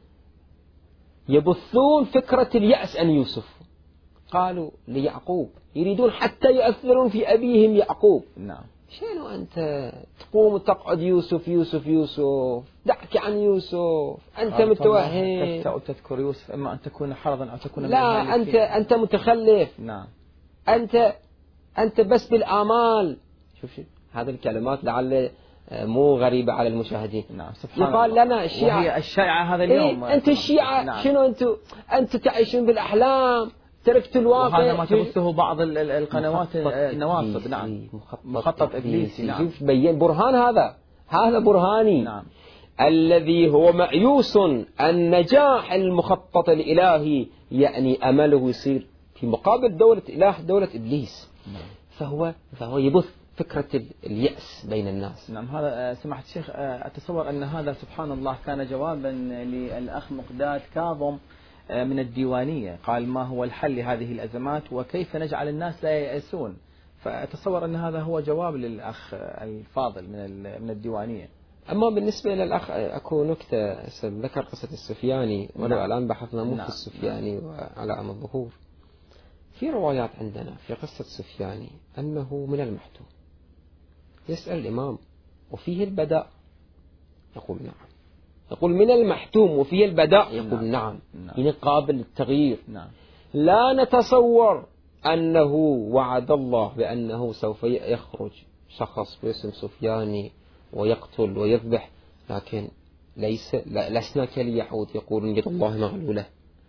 يبثون فكرة اليأس عن يوسف. قالوا ليعقوب يريدون حتى يؤثرون في أبيهم يعقوب. نعم. شنو أنت تقوم وتقعد يوسف يوسف يوسف دعك عن يوسف أنت متوهم. تفتأ تذكر يوسف إما أن تكون حرضا أو تكون لا أنت أنت متخلف. نعم. أنت أنت بس بالآمال. شوف شوف هذه الكلمات لعل مو غريبة على المشاهدين. نعم. سبحان يقال الله. لنا الشيعة وهي الشائعة هذا اليوم. إيه أنت الشيعة. نعم. شنو أنتوا أنتوا تعيشون بالأحلام تركت الواقع. وهذا ما تبثه بعض القنوات النوافذ. نعم. مخطط, مخطط إبليسي. نعم. شوف بين برهان هذا هذا برهاني. نعم. الذي هو مأيوس النجاح المخطط الإلهي يعني أمله يصير في مقابل دولة إله دولة إبليس. نعم. فهو فهو يبث فكرة اليأس بين الناس. نعم. هذا سماحة الشيخ أتصور أن هذا سبحان الله كان جوابا للأخ مقداد كاظم من الديوانية. قال ما هو الحل لهذه الأزمات وكيف نجعل الناس لا ييأسون. فأتصور أن هذا هو جواب للأخ الفاضل من من الديوانية. أما بالنسبة للأخ أكو نكتة ذكر قصة السفياني ولو نعم. الآن بحثنا مو نعم. في السفياني وعلى أم الظهور. في روايات عندنا في قصة السفياني أنه من المحتوم. يسأل الإمام وفيه البداء يقول نعم. يقول من المحتوم وفيه البداء يقول نعم, نعم. نعم. يعني قابل للتغيير. نعم. لا نتصور أنه وعد الله بأنه سوف يخرج شخص باسم سفياني ويقتل ويذبح، لكن ليس لسنا كاليهود يقولون يد الله مغلولة.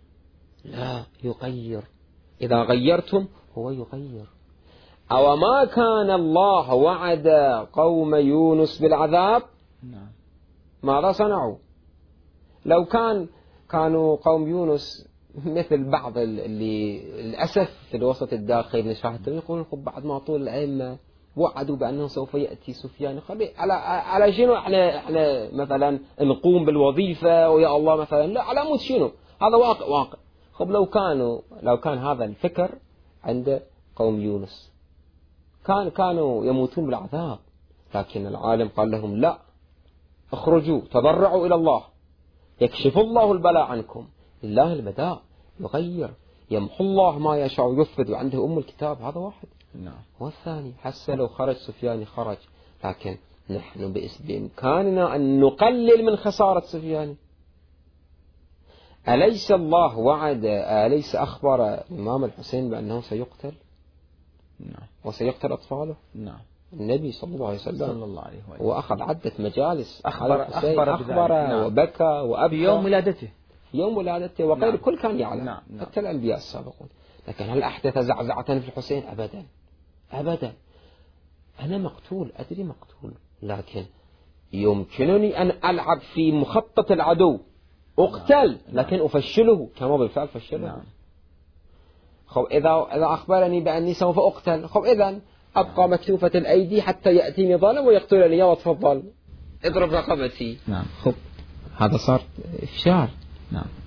لا يغير. إذا غيرتم هو يغير. أو ما كان الله وعد قوم يونس بالعذاب نعم. ماذا صنعوا؟ لو كان كانوا قوم يونس مثل بعض اللي للأسف في الوسط الداخلي نشاهدهم يقولون بعد ما طول الأئمة وعدوا بأنه سوف يأتي سفيان. خلي على على شنو احنا احنا مثلا نقوم بالوظيفة ويا الله مثلا لا على مود شنو هذا واقع واقع. خب لو كانوا لو كان هذا الفكر عند قوم يونس كان كانوا يموتون بالعذاب، لكن العالم قال لهم لا اخرجوا تضرعوا إلى الله يكشف الله البلاء عنكم. لله البداء يغير يمحو الله ما يشاء ويثبت وعنده أم الكتاب. هذا واحد. نعم. والثاني حتى لو خرج سفياني خرج، لكن نحن بإمكاننا أن نقلل من خسارة سفياني. أليس الله وعد أليس أخبر الإمام الحسين بأنه سيقتل؟ نعم. وسيقتل أطفاله؟ نعم. النبي صلى الله عليه وسلم صلى الله عليه وسلم وأخذ عدة مجالس أخبر أخبر, أخبر نعم. وبكى وأبكى في يوم ولادته في يوم ولادته وغير نعم. كل كان يعلم. نعم. نعم. حتى الأنبياء السابقون. لكن هل أحدث زعزعة في الحسين؟ أبدا أبدا. أنا مقتول، أدري مقتول، لكن يمكنني أن ألعب في مخطط العدو أقتل، لكن أفشله كما بالفعل فشله. نعم. خب إذا إذا أخبرني بأني سوف أقتل، خب إذن أبقى مكتوفة الأيدي حتى يأتيني ظالم ويقتلني، يا وتفضل اضرب رقبتي. نعم. خب هذا صار إفشار. نعم.